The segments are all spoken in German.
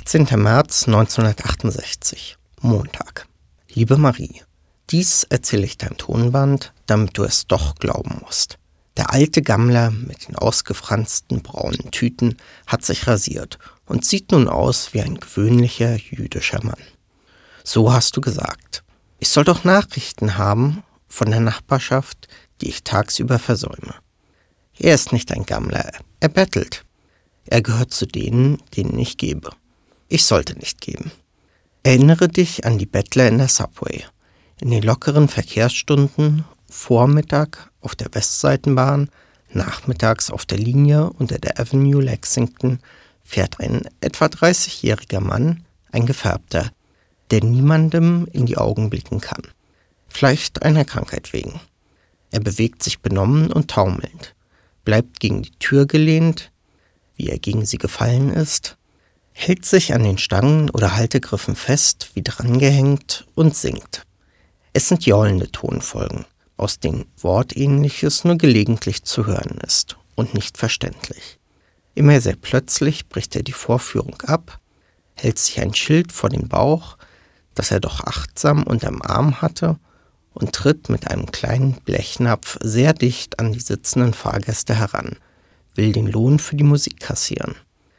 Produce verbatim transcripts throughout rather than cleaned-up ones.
achtzehnter März neunzehnhundertachtundsechzig, Montag. Liebe Marie, dies erzähle ich dein Tonband, damit du es doch glauben musst. Der alte Gammler mit den ausgefransten braunen Tüten hat sich rasiert und sieht nun aus wie ein gewöhnlicher jüdischer Mann. So hast du gesagt. Ich soll doch Nachrichten haben von der Nachbarschaft, die ich tagsüber versäume. Er ist nicht ein Gammler, er bettelt. Er gehört zu denen, denen ich gebe. Ich sollte nicht geben. Erinnere dich an die Bettler in der Subway. In den lockeren Verkehrsstunden, Vormittag auf der Westseitenbahn, nachmittags auf der Linie unter der Avenue Lexington fährt ein etwa dreißigjähriger Mann, ein Gefärbter, der niemandem in die Augen blicken kann. Vielleicht einer Krankheit wegen. Er bewegt sich benommen und taumelnd, bleibt gegen die Tür gelehnt, wie er gegen sie gefallen ist, hält sich an den Stangen oder Haltegriffen fest, wie drangehängt, und singt. Es sind jaulende Tonfolgen, aus denen Wortähnliches nur gelegentlich zu hören ist und nicht verständlich. Immer sehr plötzlich bricht er die Vorführung ab, hält sich ein Schild vor den Bauch, das er doch achtsam unterm Arm hatte, und tritt mit einem kleinen Blechnapf sehr dicht an die sitzenden Fahrgäste heran, will den Lohn für die Musik kassieren.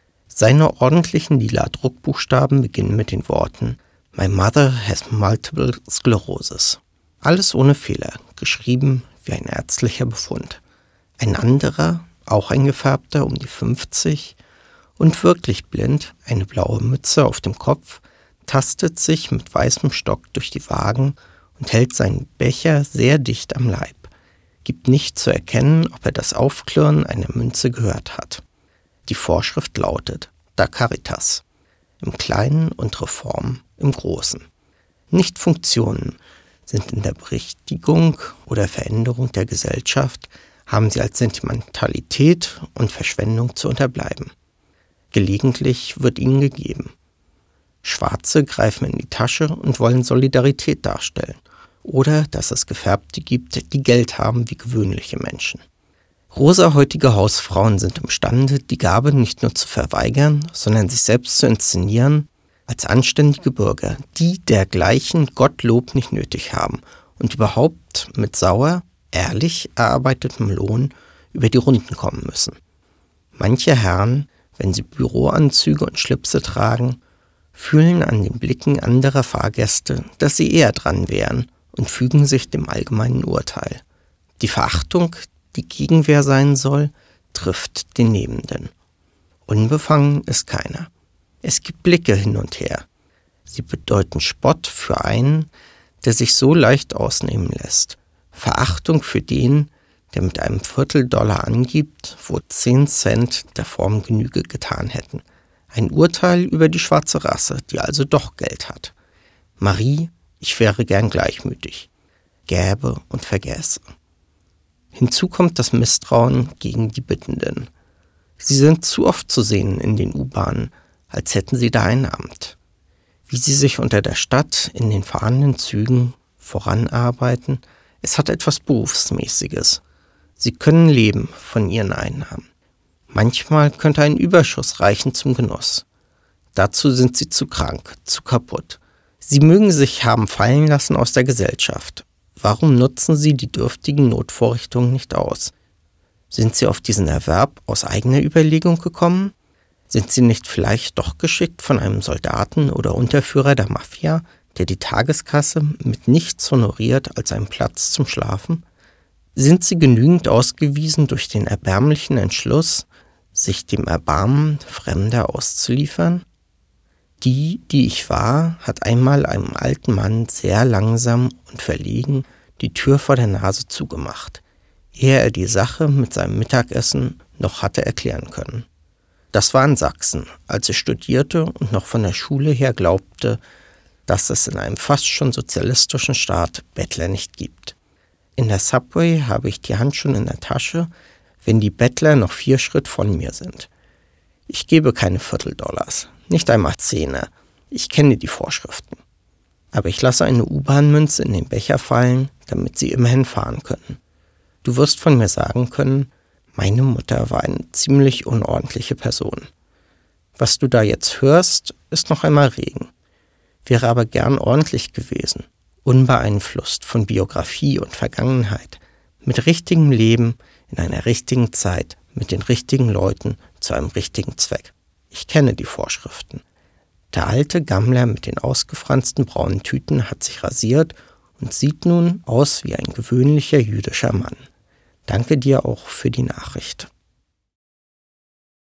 Seine ordentlichen lila Druckbuchstaben beginnen mit den Worten My mother has multiple sclerosis. Alles ohne Fehler, geschrieben wie ein ärztlicher Befund. Ein anderer, auch ein Gefärbter um die fünfzig und wirklich blind, eine blaue Mütze auf dem Kopf, tastet sich mit weißem Stock durch die Wagen und hält seinen Becher sehr dicht am Leib, gibt nicht zu erkennen, ob er das Aufklirren einer Münze gehört hat. Die Vorschrift lautet Da Caritas, im Kleinen und Reform im Großen. Nicht Funktionen sind in der Berichtigung oder Veränderung der Gesellschaft, haben sie als Sentimentalität und Verschwendung zu unterbleiben. Gelegentlich wird ihnen gegeben. Schwarze greifen in die Tasche und wollen Solidarität darstellen. Oder dass es Gefärbte gibt, die Geld haben wie gewöhnliche Menschen. Rosahäutige Hausfrauen sind imstande, die Gabe nicht nur zu verweigern, sondern sich selbst zu inszenieren als anständige Bürger, die dergleichen Gottlob nicht nötig haben und überhaupt mit sauer, ehrlich erarbeitetem Lohn über die Runden kommen müssen. Manche Herren, wenn sie Büroanzüge und Schlipse tragen, fühlen an den Blicken anderer Fahrgäste, dass sie eher dran wären und fügen sich dem allgemeinen Urteil. Die Verachtung, die Gegenwehr sein soll, trifft den Nebenden. Unbefangen ist keiner. Es gibt Blicke hin und her. Sie bedeuten Spott für einen, der sich so leicht ausnehmen lässt. Verachtung für den, der mit einem Vierteldollar angibt, wo zehn Cent der Form Genüge getan hätten. Ein Urteil über die schwarze Rasse, die also doch Geld hat. Marie, ich wäre gern gleichmütig, gäbe und vergäße. Hinzu kommt das Misstrauen gegen die Bittenden. Sie sind zu oft zu sehen in den U-Bahnen, als hätten sie da ein Amt. Wie sie sich unter der Stadt in den fahrenden Zügen voranarbeiten, es hat etwas Berufsmäßiges. Sie können leben von ihren Einnahmen. Manchmal könnte ein Überschuss reichen zum Genuss. Dazu sind sie zu krank, zu kaputt. Sie mögen sich haben fallen lassen aus der Gesellschaft. Warum nutzen sie die dürftigen Notvorrichtungen nicht aus? Sind sie auf diesen Erwerb aus eigener Überlegung gekommen? Sind sie nicht vielleicht doch geschickt von einem Soldaten oder Unterführer der Mafia, der die Tageskasse mit nichts honoriert als einen Platz zum Schlafen? Sind sie genügend ausgewiesen durch den erbärmlichen Entschluss, sich dem Erbarmen Fremder auszuliefern? Die, die ich war, hat einmal einem alten Mann sehr langsam und verlegen die Tür vor der Nase zugemacht, ehe er die Sache mit seinem Mittagessen noch hatte erklären können. Das war in Sachsen, als ich studierte und noch von der Schule her glaubte, dass es in einem fast schon sozialistischen Staat Bettler nicht gibt. In der Subway habe ich die Hand schon in der Tasche, wenn die Bettler noch vier Schritt von mir sind. Ich gebe keine Vierteldollars, nicht einmal Zehner. Ich kenne die Vorschriften. Aber ich lasse eine U-Bahn-Münze in den Becher fallen, damit sie immerhin fahren können. Du wirst von mir sagen können, meine Mutter war eine ziemlich unordentliche Person. Was du da jetzt hörst, ist noch einmal Regen. Wäre aber gern ordentlich gewesen, unbeeinflusst von Biografie und Vergangenheit, mit richtigem Leben, in einer richtigen Zeit, mit den richtigen Leuten, zu einem richtigen Zweck. Ich kenne die Vorschriften. Der alte Gammler mit den ausgefransten braunen Tüten hat sich rasiert und sieht nun aus wie ein gewöhnlicher jüdischer Mann. Danke dir auch für die Nachricht.